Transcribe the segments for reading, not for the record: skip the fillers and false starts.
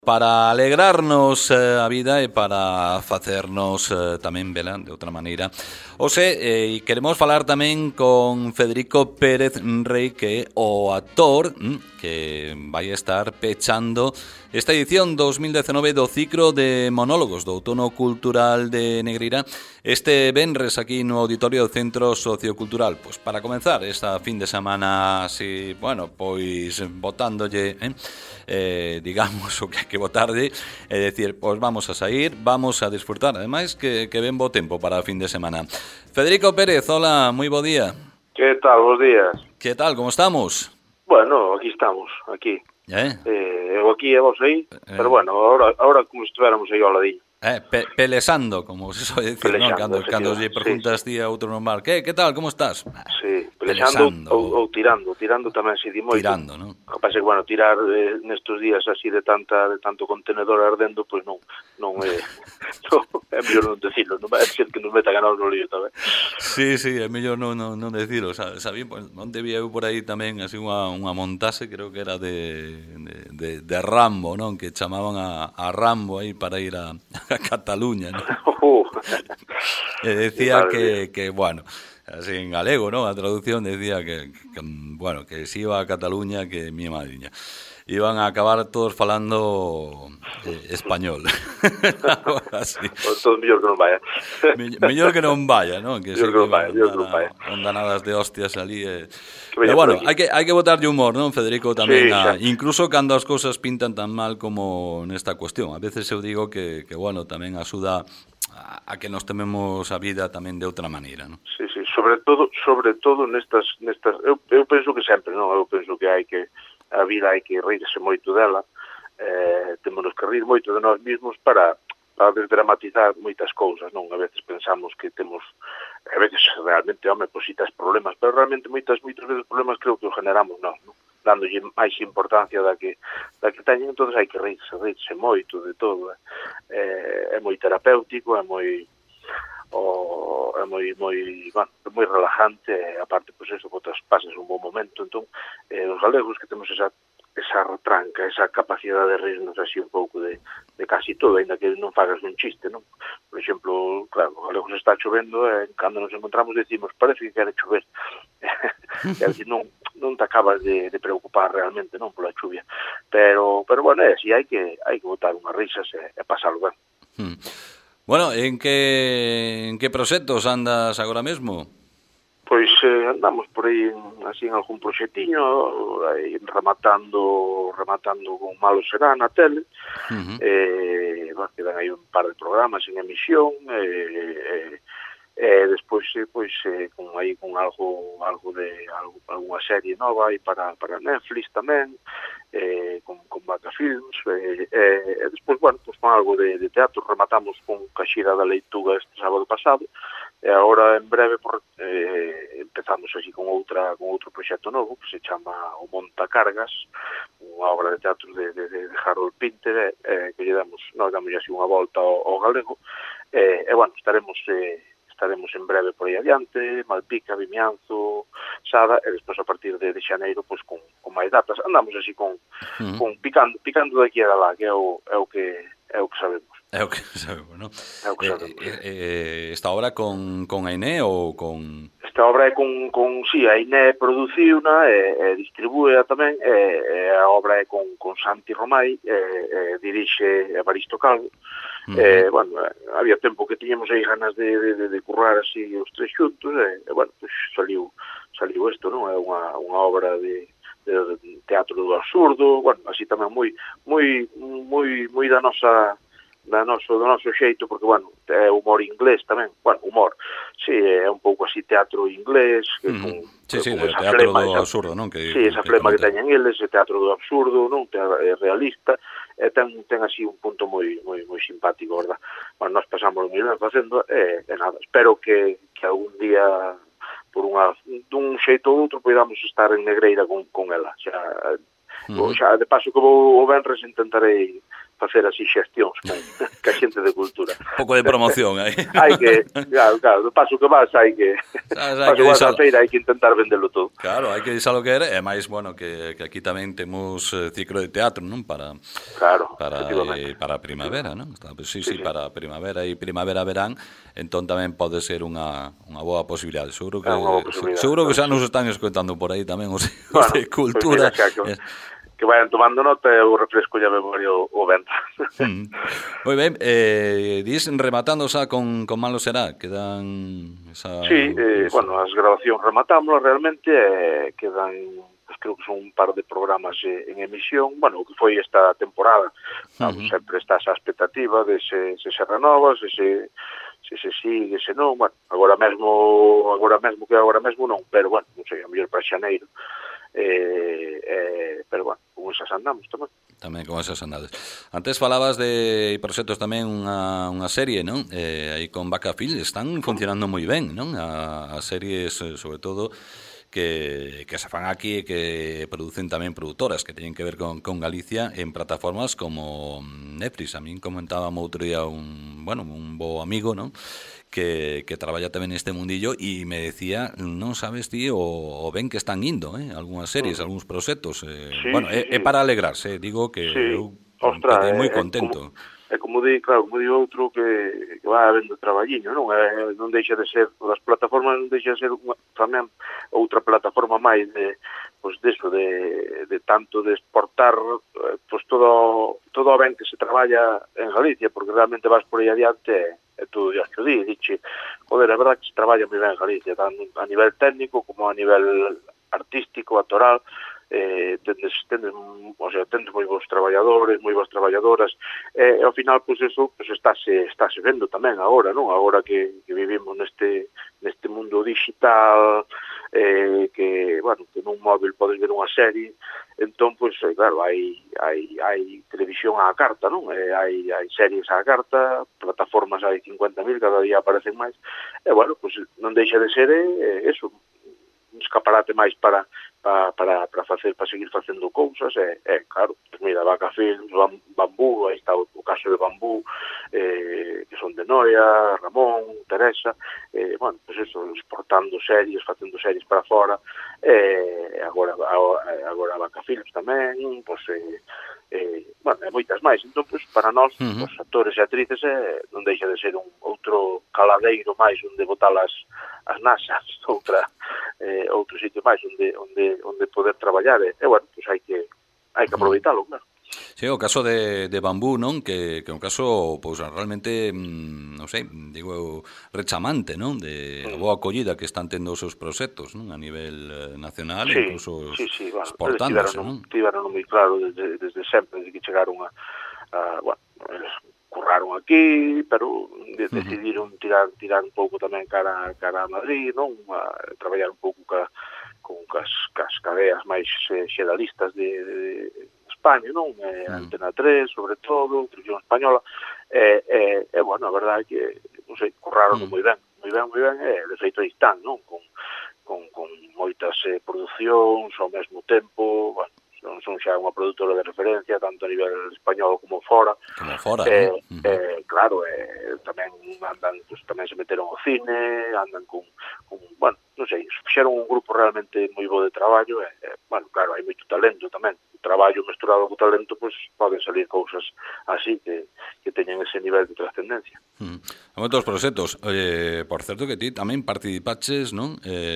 Para alegrarnos a vida e para facernos tamén vela de outra maneira. E queremos falar tamén con Federico Pérez Rey, que é o actor que vai estar pechando esta edición 2019 do ciclo de monólogos do Outono Cultural de Negreira este venres aquí no Auditorio do Centro Sociocultural. Pois para comenzar esta fin de semana así, bueno, pois botándolle digamos o que hai que botarlle e decir, pois vamos a sair, vamos a disfrutar, ademais que ben bo tempo para a fin de semana. Federico Pérez, hola, moi bo día. Que tal, bons días. Que tal, como estamos? Bueno, aquí estamos, aquí. Eu aquí e vos aí, pero bueno, ahora como se estuviéramos aí ao ladinho. Pelesando, como se soe dicir, non? Cando lle preguntas ti a outro normal, que tal, como estás? Sí, pelesando ou tirando tamén se di moito. Tirando, non? O que pasa é que, bueno, tirar nestes días así de tanto contenedor ardendo, pois non é mellor non decirlo, non vai ser que nos meta ganado no lío tamén. Sí, é mellor non decirlo, sabía, non debía eu por aí tamén así unha montase, creo que era de Rambo, non? Que chamaban a Rambo aí para ir a Cataluña, ¿no? E decía que, bueno, así en galego, ¿no? A traducción decía que bueno, que si iba a Cataluña, que mi madriña. Iban a acabar todos falando español. Así. Todo mellor que non vaya. Mellor que non vaya, ¿no? Que mellor que non vaya. Ondanadas de hostias ali. Pero bueno, hai que botarlle humor, non, Federico, tamén, sí, incluso cando as cousas pintan tan mal como nesta cuestión. A veces eu digo que bueno, tamén axuda a que nos tememos a vida tamén de outra maneira, non? Sí, sobre todo nestas eu penso que sempre, non? Eu penso que a vida hai que rirse moito dela, temos que rir moito de nós mesmos para desdramatizar moitas cousas, non? A veces pensamos que temos, a veces realmente, pois si tes problemas, pero realmente moitas veces problemas creo que os generamos nós, non? Dándolle máis importancia da que teñen, entón hai que rirse moito de todo, é moi terapéutico, é moi relajante, e aparte, pois eso, pasas un bon momento, entón, os galegos que temos esa retranca, esa capacidade de rirnos así un pouco de casi todo, ainda que non fagas un chiste, non? Por exemplo, claro, o galego se está chovendo e cando nos encontramos decimos, parece que quere chover. É dicir, non te acabas de preocupar realmente, non, pola chuvia. Pero bueno, é así, hai que botar unhas risas e pasalo ben. Bueno, en que proxectos andas agora mesmo? Pois andamos por aí así en algún proxectiño, rematando con Malo Será na tele, quedan aí un par de programas en emisión, despois con alguna serie nova aí para Netflix tamén, con Vaca Films, despois, bueno, con algo de teatro. Rematamos con Caxira da Leituga este sábado pasado, e agora en breve empezamos así con outro proxecto novo que se chama O Montacargas, unha obra de teatro de Harold Pinter, que damos así unha volta ao galego, e bueno, estaremos en breve por aí adiante, Malpica, Vimianzo, Sada, e despois a partir de xaneiro pois con máis datas. Andamos así con picando daqui a lá, que é o que sabemos. É o que sabemos, non? Esta obra con Ainé ou con... Esta obra é con Ainé produciuna e distribúea tamén, e a obra é con Santi Romai, dirixe Evaristo Calvo. Bueno, había tempo que tiñamos aí ganas de currar así os tres xuntos, e bueno, pues saliu isto, non? É unha obra de teatro do absurdo, bueno, así tamén moi do noso xeito, porque, bueno, é humor inglés tamén, bueno, humor, sí, é un pouco así teatro inglés, sí, teatro do absurdo, non? Sí, esa flema que teñen eles, teatro do absurdo, non? É realista, ten así un punto moi simpático, verdad? Bueno, nós pasamos moi ben facendo, e nada, espero que algún día dun xeito ou outro podamos estar en Negreira con ela, xa de paso que vou o venres intentarei facer así xestións que a xente de cultura. Un pouco de promoción aí. Hai que, claro, do paso que vas hai que vas a feira, hai que intentar vendelo todo. Claro, hai que deixalo que era, e máis, bueno, que aquí tamén temos ciclo de teatro, non? Para a primavera, non? Sí, para primavera e primavera-verán, entón tamén pode ser unha boa posibilidade. Seguro que xa nos están escoitando por aí tamén os de cultura. Que vayan tomando nota e o refresco ya memoria o venta. Moi ben, dis rematando xa con Malo Será, quedan esa... Sí, bueno, as grabacións rematámoslas realmente, quedan, pues, creo que son un par de programas en emisión, bueno, o que foi esta temporada, sempre está esa expectativa de se renova, se sigue, se non, bueno, agora mesmo non, pero bueno, non sei, a mellor para xaneiro. Pero bueno, con esas andamos tamén con esas andades. Antes falabas de proxectos tamén unha serie, non? Aí con Vacafil están funcionando moi ben, non? As series, sobre todo, que se fan aquí e que producen tamén produtoras que teñen que ver con Galicia en plataformas como Netflix. A min comentaba outro día un bo amigo, non? Que traballa tamén neste mundillo e me decía, non sabes ti o ben que están indo, algunhas series, algúns proxectos, é para alegrarse, digo que eu quedei moi contento. É como di outro que vai habendo traballiño, non deixa de ser, as plataformas non deixa de ser tamén outra plataforma máis de tanto de exportar pues todo o ben que se traballa en Galicia, porque realmente vas por aí adiante e todo Dios que di, joder, é verdad que se traballa moi ben en Galicia, tanto a nivel técnico como a nivel artístico, actoral, tendes moi bons traballadores, moi boas traballadoras, e ao final, pois eso, estáse vendo tamén agora, non? Agora que vivimos neste mundo digital, que nun móvil podes ver unha serie, entón, pois, claro, hai televisión á carta, non? Hai series á carta, plataformas hai 50.000, cada día aparecen máis, e, bueno, pois, non deixa de ser eso, un escaparate máis para seguir facendo cousas, claro, pues mira, Vacafilms, Bambú, aí está o caso de Bambú, que son de Noia, Ramón, Teresa, bueno, pues eso, exportando series, facendo series para fora, agora Vacafilms tamén, pues, bueno, e moitas máis, entón, pues, para nós, os actores e actrices, non deixa de ser un outro caladeiro máis onde botar as nasas, outro sitio máis onde poder traballar, e bueno, pues hai que aproveitalo, claro. Sí, o caso de Bambú, non? Que é un caso, pois, realmente, non sei, digo, rechamante, non? De boa acollida que están tendo os seus proxectos, non? A nivel nacional, incluso exportándose, non? Tiveron moi claro desde sempre, desde que chegaron bueno, curraron aquí, pero decidiron tirar un pouco tamén cara a Madrid, non? A traballar un pouco con as cadeas máis xeralistas de España, non? Antena 3, sobre todo, Televisión Española, bueno, a verdade é que, non sei, curraron moi ben, de feito aí están, non? Con moitas producións ao mesmo tempo, bueno, son xa unha produtora de referencia tanto a nivel español como fora. Claro, tamén andan, pues, tamén se meteron ao cine, andan con bueno, non sei, fixeron un grupo realmente moi bo de traballo, bueno, claro, hai moito talento tamén. O traballo mesturado co talento, pues, poden salir cousas así que teñen ese nivel de trascendencia. Moitos proxectos. Por certo que ti tamén participaches, non?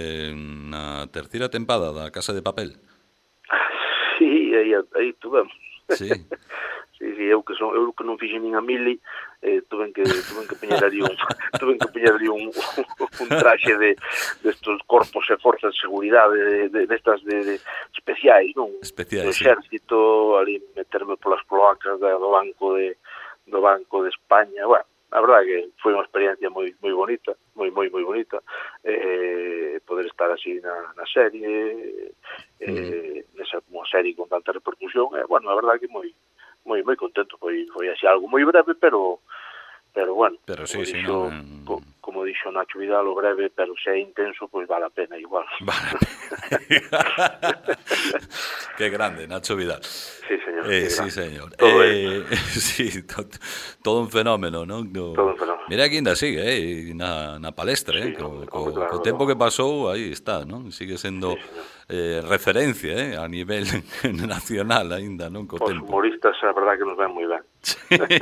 Na terceira tempada da Casa de Papel. Sí, aí tuvemos. Sí. Sí, eu que non fixen nin a mili, tuven que poñer ali un traxe de estos corpos e forzas de seguridade destas de especiais, non? Especiais, do exército, ali meterme polas cloacas do Banco de España. Bueno, a verdade que foi unha experiencia moi bonita, moi bonita, poder estar así na serie, nesa unha serie con tanta repercusión, bueno, a verdade que moi contento, foi así algo moi breve, pero bueno, pero sí, como como dixo Nacho Vidal, o breve, pero se é intenso, pois vale a pena igual. Vale a pena. Qué grande, Nacho Vidal. Sí, señor. Sí, señor. Sí, todo un fenómeno, non? Todo un fenómeno. Mira que ainda sigue, na palestra, sí, co tempo que pasou, aí está, non? Sigue sendo referencia, a nivel nacional aínda, non? Co tempo. Os humoristas, a verdade que nos ven moi ben. Sí.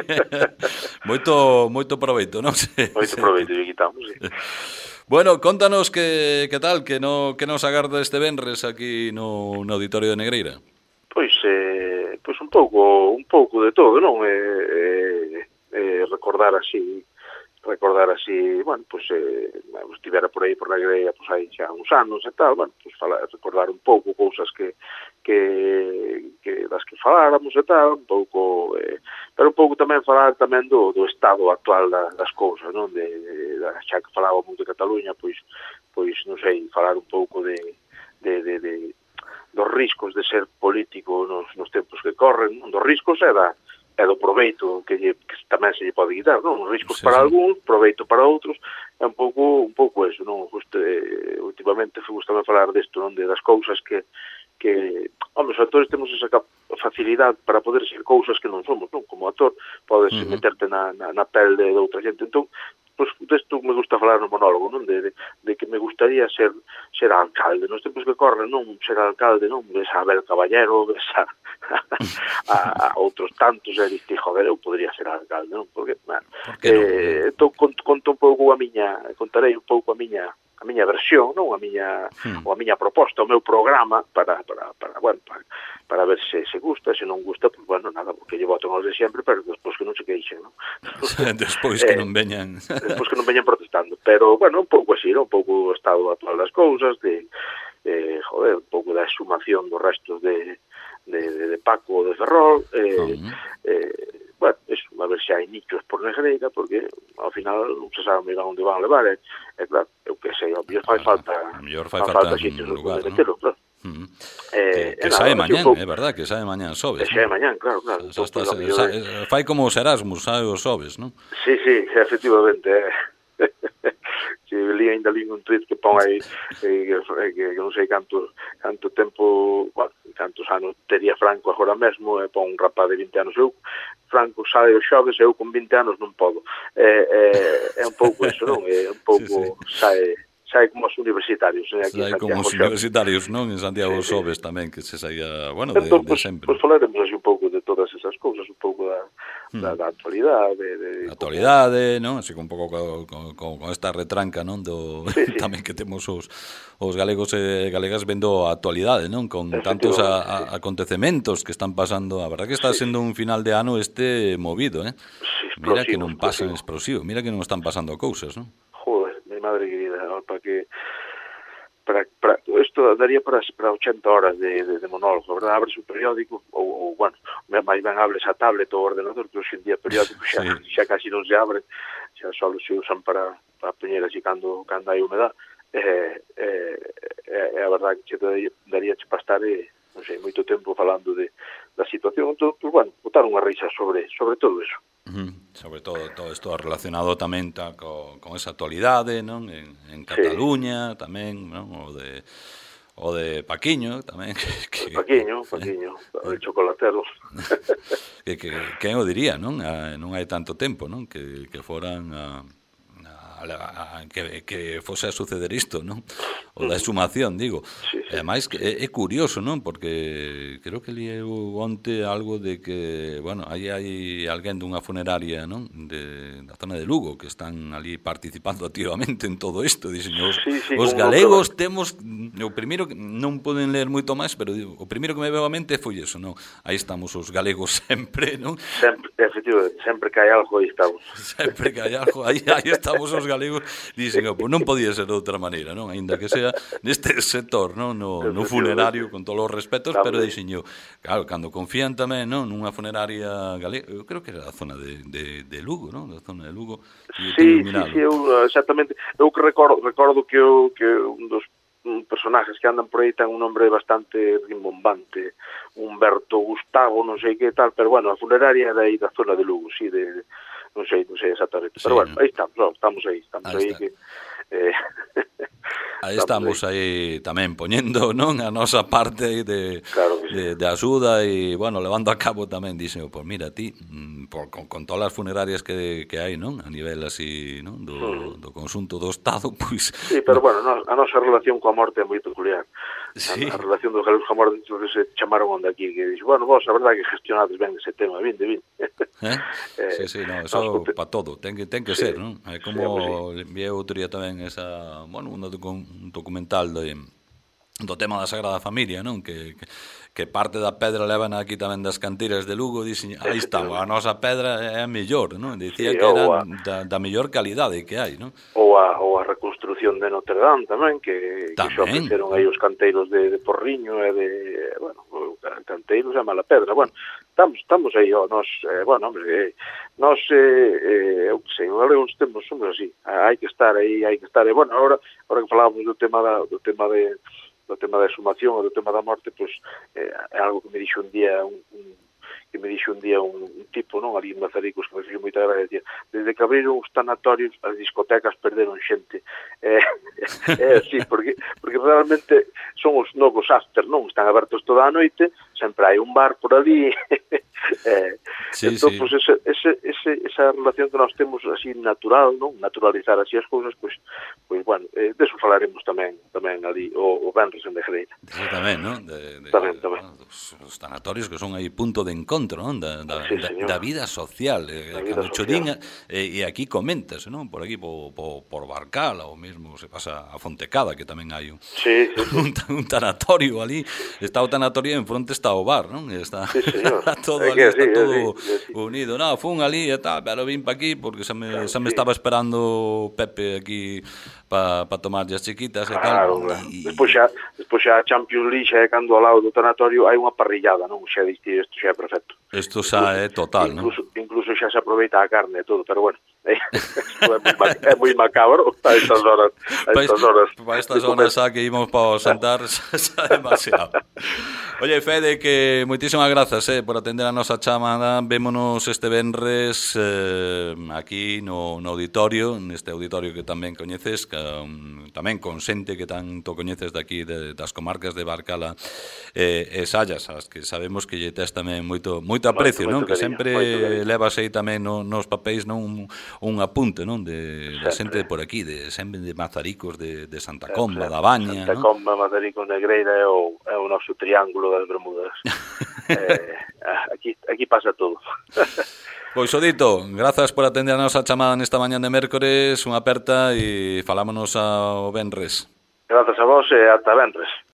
moito proveito, non? Moito proveito, lle quitamos, sí. Bueno, contanos que tal, que nos agarda este venres aquí no Auditorio de Negreira. Pois un pouco de todo, non? Recordar así, bueno, pois estivera por aí por Negreira, pois aí xa uns anos e tal, bueno, pois recordar un pouco cousas que das que faláramos e tal, un pouco, pero un pouco tamén falar tamén do estado actual das cousas, non? Xa que falábamos de Cataluña, pois non sei, falar un pouco dos riscos de ser político nos tempos que corren, non? Dos riscos e do proveito que tamén se lle pode quitar, non? Os riscos para algún, proveito para outros, é un pouco eso, non? Últimamente gusta falar desto, non? Das cousas que os actores temos esa facilidade para poder ser cousas que non somos, non? Como actor podes meterte na pel de outra xente, entón pois desto me gusta falar no monólogo, non? De que me gustaría ser alcalde, nos tempos que corren, non? Ser alcalde, non? Ves a Abel Caballero, ves a outros tantos, e diste, joder, eu podría ser alcalde, non? Porque, conto un pouco contarei un pouco a miña versión, non? A miña proposta, o meu programa para ver se gusta, se non gusta, pues bueno, nada, porque lle votan aos de sempre, pero despois que non se queixen, non? Despois que non veñan protestando, pero bueno, un pouco así, non? Un pouco o estado actual das cousas, un pouco da exhumación dos restos de Paco ou de Ferrol, bueno, eso, a ver se hai nichos por Negreira, porque ao final non se sabe mira onde van a levar, claro, eu que sei, ao mellor fai falta sitios onde meterlo, claro. Que sae mañán, é verdad, que sae mañán sobes. Que sae mañán, claro. Fai como os Erasmus, sae os sobes, non? Sí, efectivamente, si ainda li un tweet que pon aí que non sei canto tempo, bueno, cantos anos tería Franco agora mesmo, e pon un rapaz de 20 anos, Franco sae os xoves, eu con 20 anos non podo. É un pouco eso, non? É un pouco sae como os universitarios. Sae como os universitarios, non? En Santiago Sobes tamén, que se saía, bueno, de sempre. Pois falaremos así un pouco de todas esas cousas, un pouco da actualidade. Actualidade, non? Así un pouco con esta retranca, non? Tamén que temos os galegos e galegas vendo a actualidade, non? Con tantos acontecementos que están pasando. A verdad que está sendo un final de ano movido, Mira que non pasan explosivo, mira que non están pasando cousas, non? Joder, mi madre querida, para isto daría para 80 horas de monólogo, verdad? Abres o periódico ou bueno, máis ben abres a tablet ou o ordenador, que hoxe en día periódico xa casi non se abren, xa só se usan para poñer así cando hai humedad. A verdade que daría para estar non sei, moito tempo falando da situación, entón, pues, bueno, botar unha risa sobre todo eso. Sobre todo isto relacionado tamén con esa actualidade, non? En Cataluña tamén, non? O de Paquiño tamén. Paquiño, o chocolatero. Quen o diría, non? Non hai tanto tempo, non? Que foran que fose a suceder isto, non? O da exhumación, digo. E ademais é curioso, non? Porque creo que li onte algo de que, bueno, aí hai alguén dunha funeraria, non? Da zona de Lugo, que están ali participando activamente en todo isto. Dixen, os galegos temos, o primeiro que non poden ler moito máis, pero o primeiro que me veo a mente foi eso, non? Aí estamos os galegos sempre, non? Sempre, efectivamente, sempre que hai algo aí estamos. Sempre que hai algo, aí estamos os galegos, dixen, non podía ser de outra maneira, non? Ainda que sea neste sector, non? No funerario, con todos os respetos, pero dixen eu, claro, cando confían tamén, non? Nunha funeraria galega, eu creo que era a zona de Lugo, non? Da zona de Lugo. Sí, exactamente. Eu que recordo que un dos personajes que andan por aí ten un nombre bastante rimbombante, Humberto Gustavo, non sei que tal, pero bueno, a funeraria era aí da zona de Lugo, sí, non sei exactamente, sí, pero bueno, no. aí estamos aí Está. que Aí estamos aí tamén poñendo, non, a nosa parte claro que sí. de axuda e, bueno, levando a cabo tamén, dixen, pois mira, ti, con todas as funerarias que hai, non, a nivel así, non, do conxunto do Estado, pois... Sí, pero bueno, a nosa relación coa morte é moi peculiar. Sí. A relación dos galegos coa morte, que se chamaron onde aquí, que dixo, bueno, vos, a verdade que gestionades ben ese tema, vinde. Sí, no, eso para todo, ten que ser, non? É como vi outro día tamén esa, bueno, un documental do tema da Sagrada Familia, non? Que parte da pedra levan aquí tamén das cantiras de Lugo, dixen, aí estamos, a nosa pedra é a mellor, non? Dicía que era da mellor calidade que hai, non? Ou a reconstrucción de Notre Dame tamén, que se ofreceron aí os canteiros de Porriño e de, bueno, canteiros e Malapedra. Bueno, estamos aí, nós, bueno, hombre, nós, eu que sei, os tempos somos así, hai que estar aí, bueno, ahora que falábamos do tema da exhumación ou do tema da morte, pois é algo que me dixo un día un tipo, non, ali en Mazaricos, que me fixo moita gracia, desde que abriron os tanatorios, as discotecas perderon xente. É así, porque realmente son os novos after, non? Están abertos toda a noite, sempre hai un bar por ali. Entón, pois, esa relación que nós temos así natural, non? Naturalizar así as cousas, pois bueno, deso falaremos tamén ali, o venres en Negreira. Eso tamén, non? Tamén. Os tanatorios que son aí punto de encontro, non? Da vida social, cando chodín, e aquí comentas, non? Por aquí, por Barcala, ou mesmo se pasa a Fontecada, que tamén hai un tanatorio ali, está o tanatorio e en fronte está o bar, non? Está todo ali, está todo unido. Non, fun ali e tal, pero vim pa aquí, porque xa me estaba esperando Pepe aquí para tomar as chiquitas e tal. Despois xa a Champions League xa é cando ao lado do tanatorio hai unha parrillada, non? Xa diste, isto xa é perfecto. Isto xa é total, non? Incluso xa se aproveita a carne e todo, pero bueno, é moi macabro a estas horas. Para estas horas xa que ímos para sentar xa demasiado. Oye, Fede, que moitísimas grazas por atender a nosa chamada. Vémonos este venres aquí no auditorio, neste auditorio que tamén coñeces, que tamén con xente que tanto coñeces daqui das comarcas de Barcala e Sallas, as que sabemos que lle tes tamén moito aprecio, non? Que sempre levas aí tamén nos papéis, non, un apunte, non? De xente por aquí, sempre de Mazaricos, de Santa Comba, da Baña, Santa Comba, Mazaricos, Negreira é o noso triángulo das Bermudas. Aquí pasa todo. Pois, Odito, grazas por atender a nosa chamada nesta mañá de mércores, unha aperta e falámonos ao venres. Grazas a vos e ata venres.